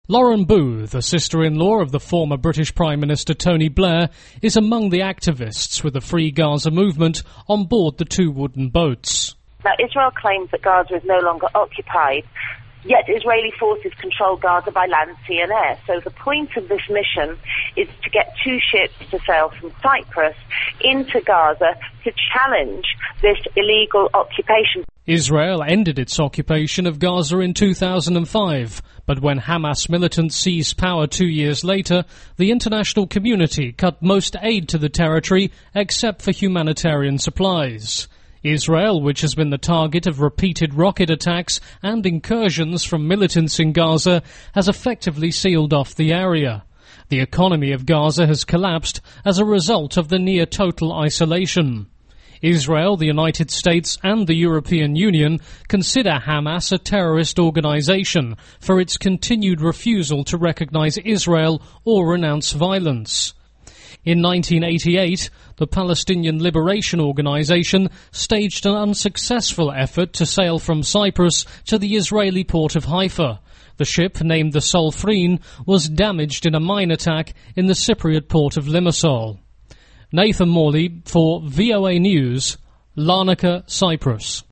Lauren Booth, the sister-in-law of the former British Prime Minister Tony Blair, is among the activists with the Free Gaza movement on board the two wooden boats. Now, Israel claims that Gaza is no longer occupied, yet Israeli forces control Gaza by land, sea and air. So the point of this mission is to get two ships to sail from Cyprus into Gaza to challenge this illegal occupation. Israel ended its occupation of Gaza in 2005, but when Hamas militants seized power 2 years later, the international community cut most aid to the territory except for humanitarian supplies. Israel, which has been the target of repeated rocket attacks and incursions from militants in Gaza, has effectively sealed off the area. The economy of Gaza has collapsed as a result of the near-total isolation. Israel, the United States and the European Union consider Hamas a terrorist organization for its continued refusal to recognize Israel or renounce violence. In 1988, the Palestinian Liberation Organization staged an unsuccessful effort to sail from Cyprus to the Israeli port of Haifa. The ship, named the Solfreen, was damaged in a mine attack in the Cypriot port of Limassol. Nathan Morley for VOA News, Larnaca, Cyprus.